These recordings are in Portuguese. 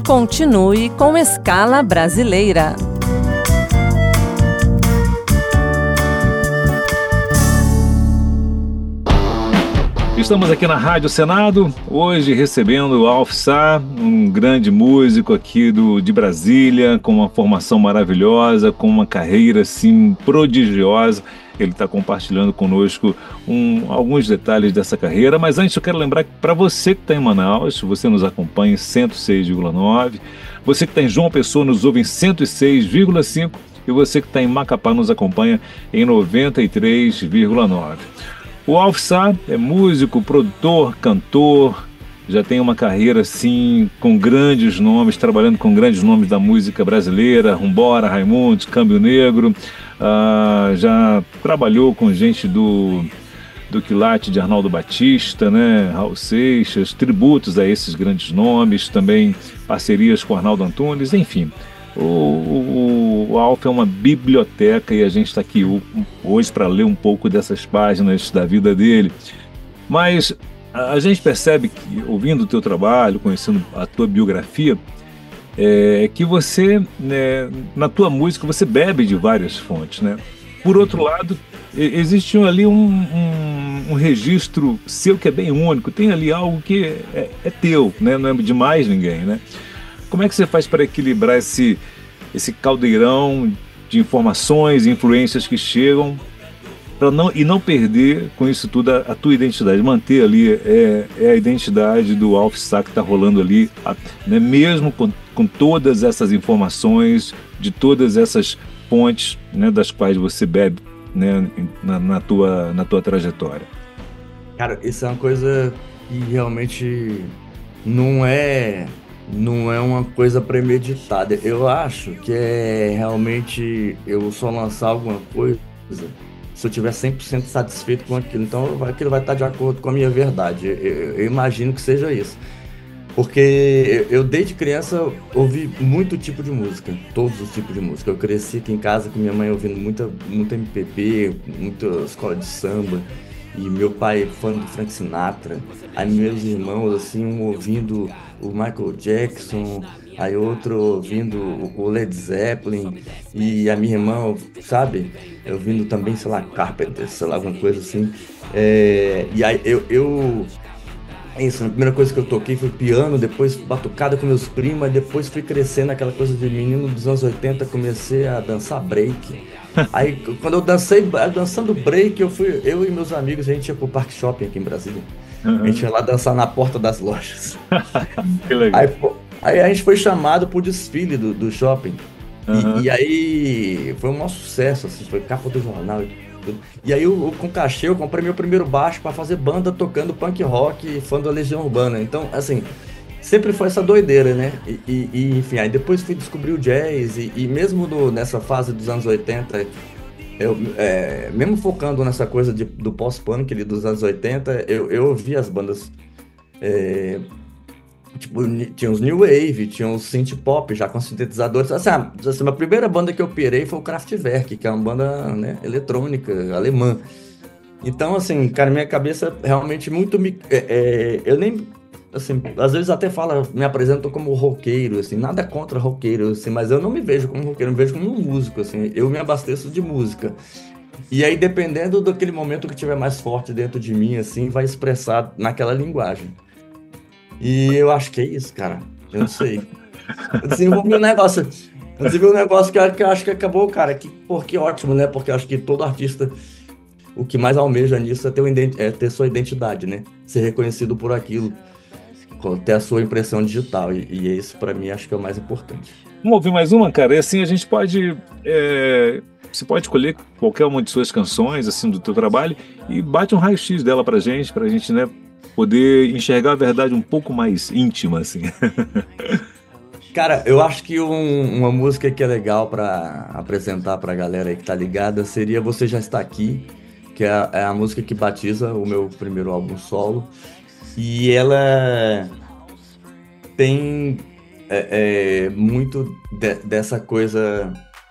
Continue com Escala Brasileira. Estamos aqui na Rádio Senado, hoje recebendo o Alf Sá, um grande músico aqui de Brasília, com uma formação maravilhosa, com uma carreira assim prodigiosa. Ele está compartilhando conosco alguns detalhes dessa carreira, mas antes eu quero lembrar que para você que está em Manaus, você nos acompanha em 106,9, você que está em João Pessoa nos ouve em 106,5 e você que está em Macapá nos acompanha em 93,9. O Alf Sá é músico, produtor, cantor, já tem uma carreira assim com grandes nomes, trabalhando com grandes nomes da música brasileira, Rumbora, Raimundos, Câmbio Negro, já trabalhou com gente do quilate de Arnaldo Batista, né? Raul Seixas, tributos a esses grandes nomes, também parcerias com Arnaldo Antunes, enfim. O Alf é uma biblioteca e a gente está aqui hoje para ler um pouco dessas páginas da vida dele. Mas a gente percebe que, ouvindo o teu trabalho, conhecendo a tua biografia, que você, né, na tua música, você bebe de várias fontes, né? Por outro lado, existe ali um registro seu que é bem único, tem ali algo que é teu, né? Não é de mais ninguém, né? Como é que você faz para equilibrar esse caldeirão de informações e influências que chegam e não perder com isso tudo a tua identidade, manter ali a identidade do Alf Sá que está rolando ali, né, mesmo com todas essas informações, de todas essas fontes, né, das quais você bebe, né, na tua trajetória? Cara, isso é uma coisa que realmente não é uma coisa premeditada. Eu acho que realmente eu só lançar alguma coisa se eu estiver 100% satisfeito com aquilo. Então aquilo vai estar de acordo com a minha verdade. Eu imagino que seja isso. Porque eu desde criança ouvi muito tipo de música, todos os tipos de música. Eu cresci aqui em casa com minha mãe ouvindo muito MPB, muita escola de samba. E meu pai fã do Frank Sinatra, aí meus irmãos, assim, um ouvindo o Michael Jackson, aí outro ouvindo o Led Zeppelin, e a minha irmã, sabe, ouvindo também, sei lá, Carpenter, sei lá, alguma coisa assim. E aí isso, a primeira coisa que eu toquei foi piano, depois batucada com meus primos, depois fui crescendo aquela coisa de menino dos anos 80, comecei a dançar break. Aí, quando eu dançando break, eu e meus amigos, a gente ia pro Parque Shopping aqui em Brasília. Uhum. A gente ia lá dançar na porta das lojas. Que legal. Aí a gente foi chamado pro desfile do shopping. Uhum. E aí foi um maior sucesso, assim, foi capa do jornal e tudo. E aí, com cachê, eu comprei meu primeiro baixo pra fazer banda tocando punk rock, fã da Legião Urbana. Então, assim, sempre foi essa doideira, né? Enfim, aí depois fui descobrir o jazz e mesmo nessa fase dos anos 80, eu, mesmo focando nessa coisa do pós-punk ali dos anos 80, eu ouvi as bandas, tipo, tinha os New Wave, tinha os synth pop já com sintetizadores. Assim, a primeira banda que eu pirei foi o Kraftwerk, que é uma banda, né, eletrônica, alemã. Então, assim, cara, minha cabeça realmente muito... eu nem... Assim, às vezes até me apresentam como roqueiro, assim, nada contra roqueiro, assim, mas eu não me vejo como roqueiro, eu me vejo como um músico, assim, eu me abasteço de música. E aí, dependendo daquele momento que tiver mais forte dentro de mim, assim, vai expressar naquela linguagem. E eu acho que é isso, cara, eu não sei. Eu desenvolvi um negócio que eu acho que acabou, cara, que ótimo, né, porque eu acho que todo artista, o que mais almeja nisso é ter sua identidade, né, ser reconhecido por aquilo, ter a sua impressão digital, e isso pra mim acho que é o mais importante. Vamos ouvir mais uma, cara, e assim a gente pode, você pode escolher qualquer uma de suas canções, assim, do teu trabalho, e bate um raio-x dela pra gente, né, poder enxergar a verdade um pouco mais íntima, assim. Cara, eu acho que uma música que é legal pra apresentar pra galera aí que tá ligada seria Você Já Está Aqui, que é a música que batiza o meu primeiro álbum solo. E ela tem muito dessa coisa,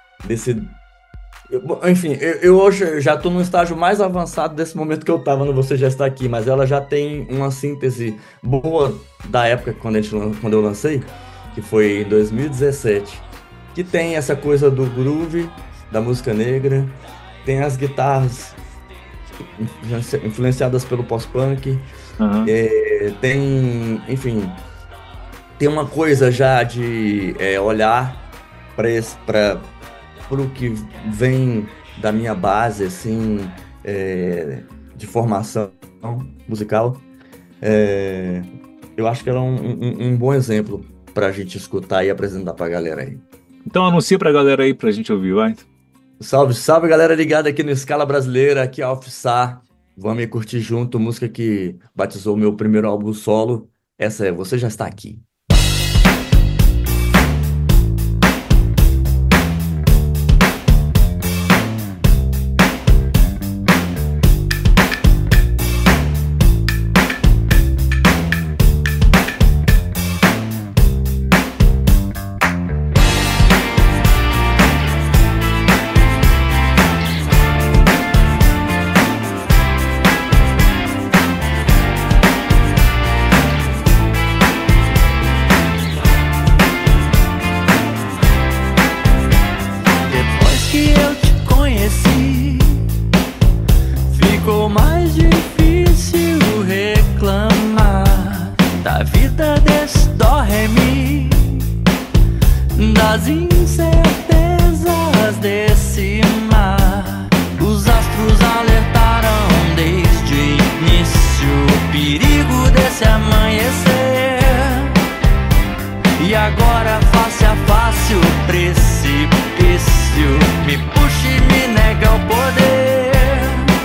enfim, eu hoje já estou num estágio mais avançado desse momento que eu estava no Você Já Está Aqui, mas ela já tem uma síntese boa da época quando eu lancei, que foi em 2017, que tem essa coisa do groove, da música negra, tem as guitarras influenciadas pelo pós-punk, Aham. tem, enfim, tem uma coisa já de olhar para o que vem da minha base, assim, de formação musical. É, eu acho que ela é um bom exemplo para a gente escutar e apresentar para a galera aí. Então anuncia pra galera aí pra gente ouvir, vai. Salve, salve, galera ligada aqui no Escala Brasileira, aqui é Alf Sá. Vamos aí curtir junto, música que batizou o meu primeiro álbum solo. Essa é Você Já Está Aqui. Depois que eu te conheci, ficou mais difícil reclamar da vida desse dó ré mi, das incertezas desse mar. Os astros alertaram desde o início o perigo desse amanhecer. E agora face a face o precipício me puxa e me nega o poder.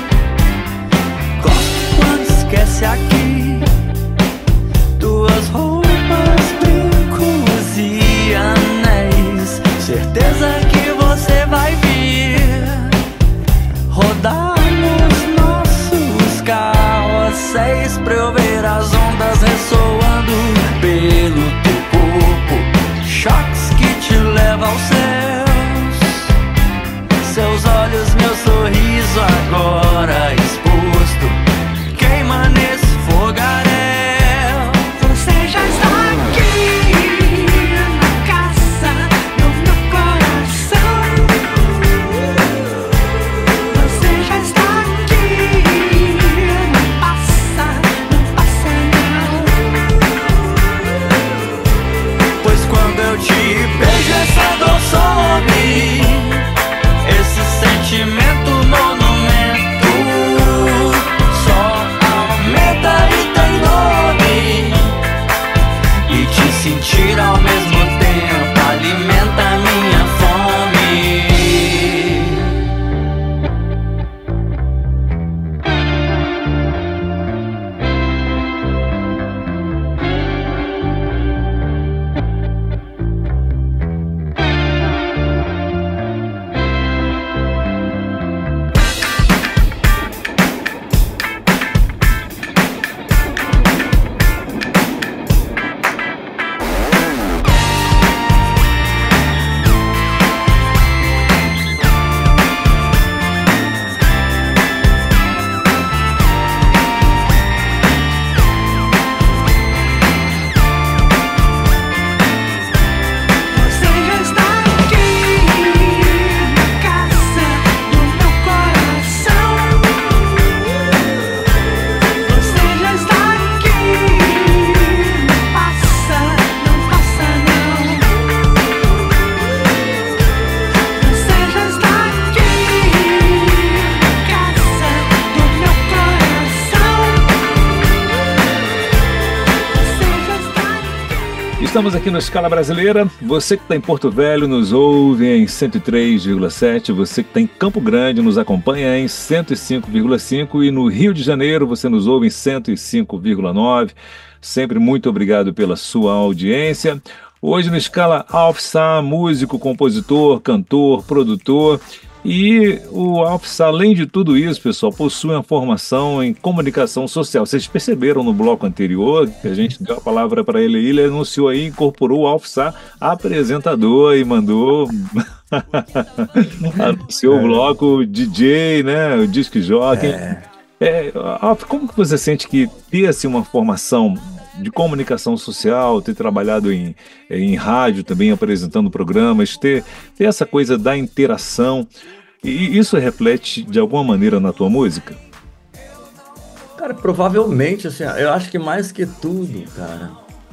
Gosto quando esquece aqui tuas roupas, brincos e anéis. Certeza que você vai vir rodar nos nossos carrosséis pra eu ver as ondas ressoando pelo teu corpo, choques que te levam aos céus. Seus olhos, meu sorriso agora exposto, queima nesse fogaréu. Você já está aqui na casa do meu coração. Você já está aqui, não passa não. Pois quando eu te beijo essa dor some, esse sentimento monumento só aumenta e tem nome. E te sentir ao mesmo tempo alimenta a minha fome. Você já está aqui na casa do meu coração. Você já está aqui, não passa não. Você já está aqui na casa do meu coração. Você já está aqui. Estamos aqui no Escala Brasileira. Você que está em Porto Velho nos ouve em 103,7. Você que está em Campo Grande nos acompanha em 105,5. E no Rio de Janeiro você nos ouve em 105,9. Sempre muito obrigado pela sua audiência. Hoje no Escala Alf Sá, músico, compositor, cantor, produtor. E o Alf Sá, além de tudo isso, pessoal, possui uma formação em comunicação social. Vocês perceberam no bloco anterior que a gente deu a palavra para ele anunciou aí, incorporou o Alf Sá, apresentador, e mandou anunciou o bloco DJ, né, o disc jockey. Alf, como que você sente que ter assim, uma formação de comunicação social, ter trabalhado em rádio também, apresentando programas, ter essa coisa da interação. E isso reflete de alguma maneira na tua música? Cara, provavelmente, assim, eu acho que mais que tudo, cara,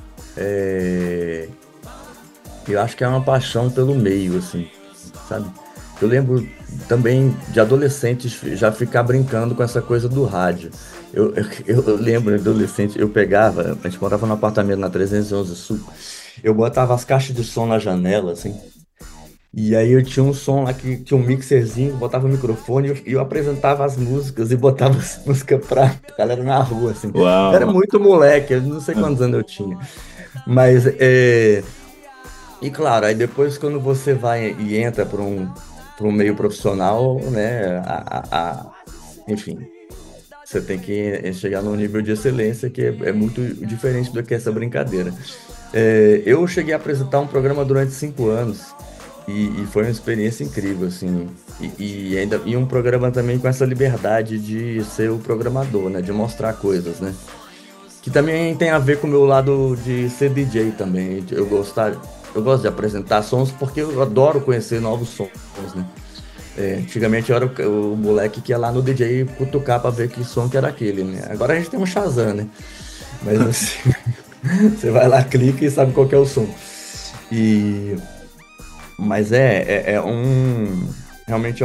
eu acho que é uma paixão pelo meio, assim, sabe? Eu lembro também de adolescentes já ficar brincando com essa coisa do rádio. Eu lembro, adolescente, a gente morava num apartamento na 311 Sul, eu botava as caixas de som na janela, assim, e aí eu tinha um som lá que tinha um mixerzinho, botava o microfone e eu apresentava as músicas e botava as músicas pra galera na rua, assim. Uau! Era muito moleque, eu não sei quantos anos eu tinha. Mas, e claro, aí depois quando você vai e entra para um meio profissional, né, enfim, você tem que chegar num nível de excelência que é muito diferente do que essa brincadeira. Eu cheguei a apresentar um programa durante 5 anos, e foi uma experiência incrível, assim, e um programa também com essa liberdade de ser o programador, né, de mostrar coisas, né, que também tem a ver com o meu lado de ser DJ também. Eu gosto de apresentar sons porque eu adoro conhecer novos sons, né. Antigamente eu era o moleque que ia lá no DJ cutucar pra ver que som que era aquele, né, agora a gente tem um Shazam, né, mas assim, você vai lá, clica e sabe qual que é o som. Mas realmente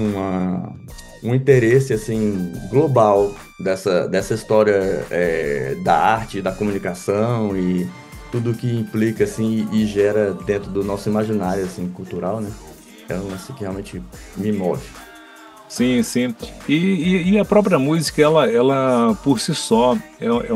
um interesse, assim, global dessa história da arte, da comunicação e tudo que implica, assim, e gera dentro do nosso imaginário, assim, cultural, né? É um lance que realmente me move. Sim, sim. E a própria música, ela por si só é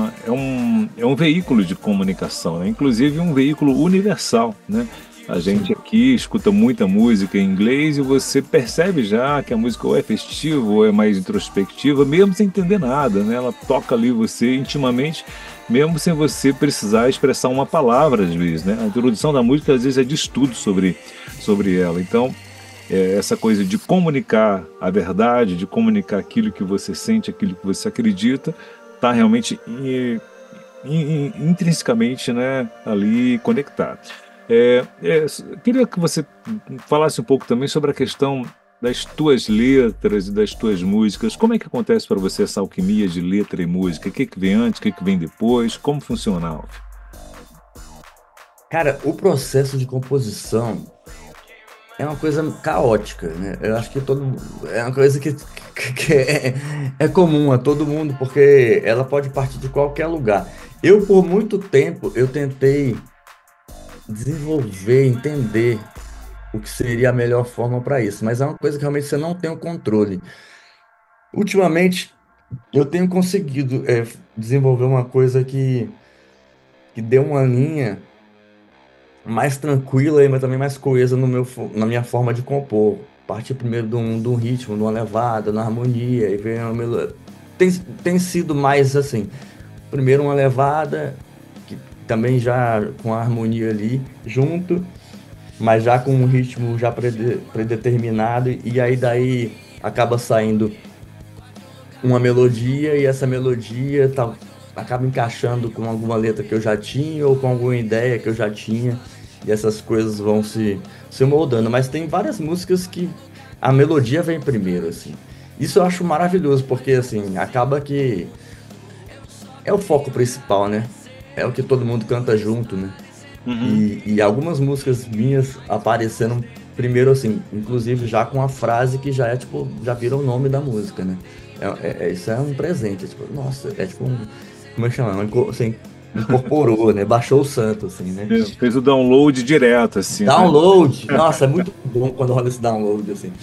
um veículo de comunicação, né? Inclusive um veículo universal, né? A gente aqui escuta muita música em inglês e você percebe já que a música ou é festiva ou é mais introspectiva, mesmo sem entender nada, né? Ela toca ali você intimamente, mesmo sem você precisar expressar uma palavra às vezes, né? A introdução da música às vezes é de estudo sobre ela. Então, essa coisa de comunicar a verdade, de comunicar aquilo que você sente, aquilo que você acredita, está realmente intrinsecamente, né, ali conectado. Queria que você falasse um pouco também sobre a questão das tuas letras e das tuas músicas. Como é que acontece para você essa alquimia de letra e música? O que vem antes, o que vem depois? Como funciona, Alf? Cara, o processo de composição é uma coisa caótica, né? Eu acho que é uma coisa que é comum a todo mundo, porque ela pode partir de qualquer lugar. Por muito tempo, eu tentei desenvolver, entender o que seria a melhor forma para isso, mas é uma coisa que realmente você não tem o controle. Ultimamente, eu tenho conseguido desenvolver uma coisa que dê uma linha mais tranquila, mas também mais coesa na minha forma de compor. Partir primeiro de um ritmo, de uma levada, de uma harmonia, e vem uma melodia. Tem sido mais assim, primeiro uma levada, que também já com a harmonia ali junto, mas já com um ritmo já predeterminado, e aí daí acaba saindo uma melodia, e essa melodia acaba encaixando com alguma letra que eu já tinha, ou com alguma ideia que eu já tinha, e essas coisas vão se moldando. Mas tem várias músicas que a melodia vem primeiro, assim. Isso eu acho maravilhoso, porque, assim, acaba que é o foco principal, né? É o que todo mundo canta junto, né? Uhum. E algumas músicas minhas apareceram primeiro, assim, inclusive já com a frase que já já vira o nome da música, né? Isso é um presente, nossa, como é que chama? Assim, incorporou, né? Baixou o santo, assim, né? Fez o download direto, assim. Download! Né? Nossa, é muito bom quando rola esse download, assim.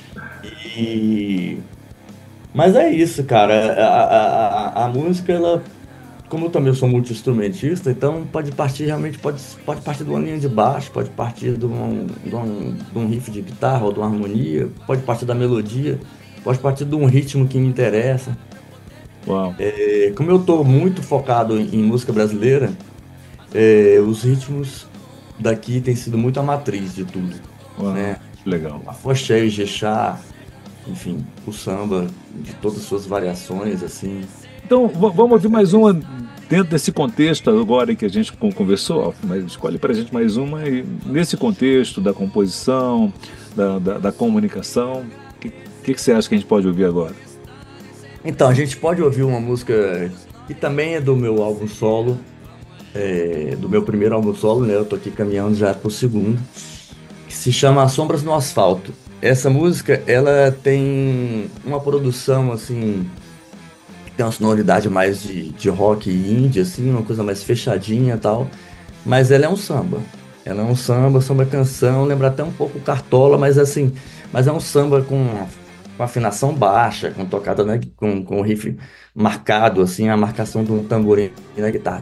Mas é isso, cara. A música, ela... Como eu também sou multi-instrumentista, então pode partir partir de uma linha de baixo, pode partir de um riff de guitarra ou de uma harmonia, pode partir da melodia, pode partir de um ritmo que me interessa. Uau. Como eu estou muito focado em música brasileira, os ritmos daqui têm sido muito a matriz de tudo. Uau, né? Legal. A Afoxé, o Ijexá, enfim, o samba de todas as suas variações, assim. Então, vamos ouvir mais uma dentro desse contexto agora que a gente conversou, mas escolhe para a gente mais uma, e nesse contexto da composição, da comunicação, o que você acha que a gente pode ouvir agora? Então, a gente pode ouvir uma música que também é do meu álbum solo, do meu primeiro álbum solo, né? Eu tô aqui caminhando já pro segundo, que se chama Sombras no Asfalto. Essa música, ela tem uma produção, assim, tem uma sonoridade mais de rock indie, assim, uma coisa mais fechadinha e tal, mas ela é um samba. Ela é um samba canção, lembra até um pouco Cartola, mas assim, mas é um samba com afinação baixa, com tocada, né, com riff marcado, assim, a marcação de um tamborim na guitarra.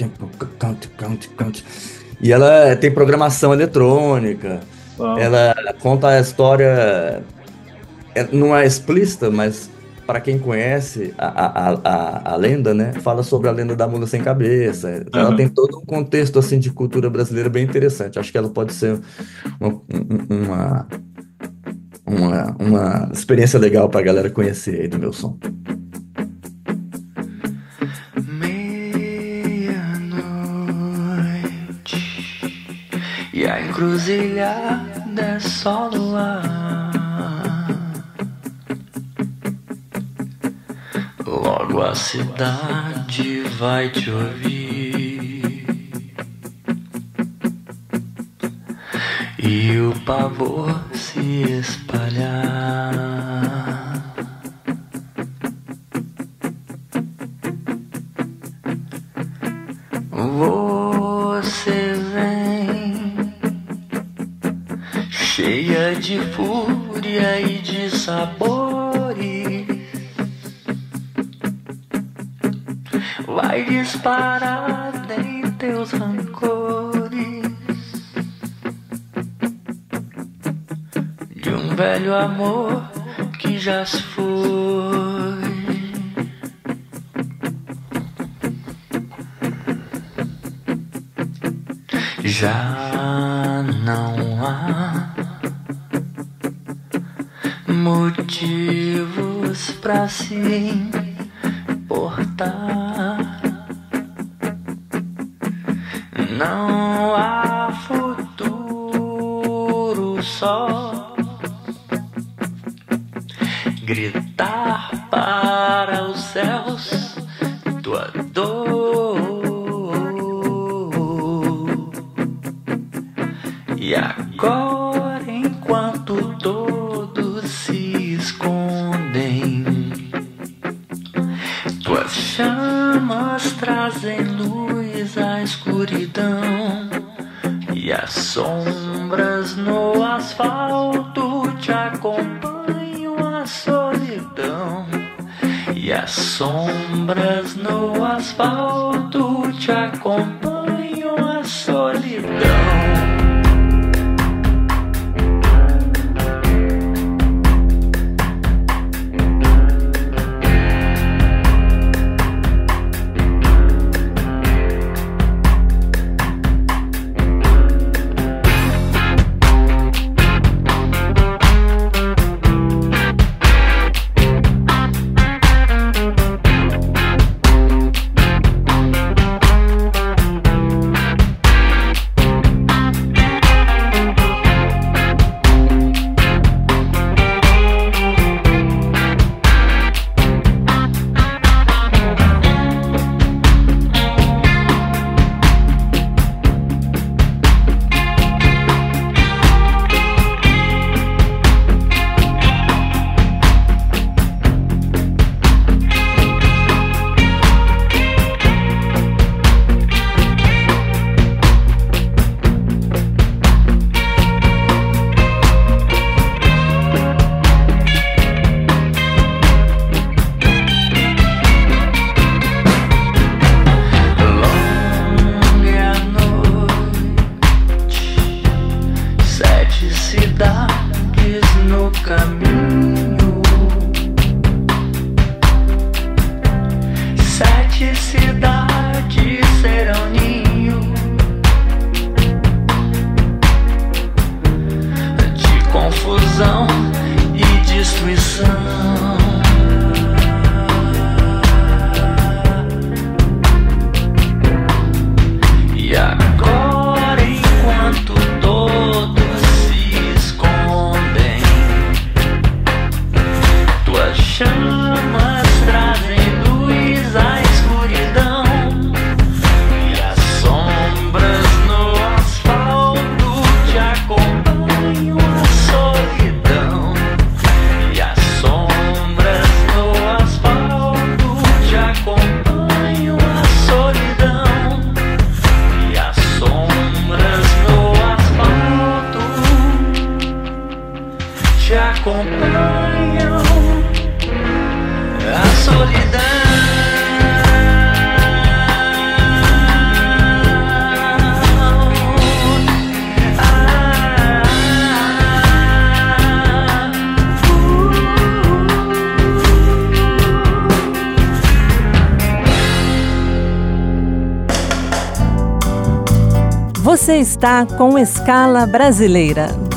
E ela tem programação eletrônica, ela conta a história, não é explícita, mas para quem conhece a lenda, né, fala sobre a lenda da mula sem cabeça. Então, ela tem todo um contexto assim de cultura brasileira bem interessante. Acho que ela pode ser uma experiência legal para a galera conhecer aí do meu som. Meia-noite e a encruzilhada é só luar. Logo a cidade vai te ouvir e o pavor se espalhar. Você vem cheia de fúria e de sabores, vai disparar em teus rancores de um velho amor que já se foi. Já não há motivos pra se importar. Não há futuro, só gritar para os céus tua dor. E agora, enquanto todos se escondem, tuas chamas trazem luz à escuridão, e as sombras no asfalto te acompanham a solidão. E as sombras no asfalto te acompanham a solidão. Você está com Escala Brasileira.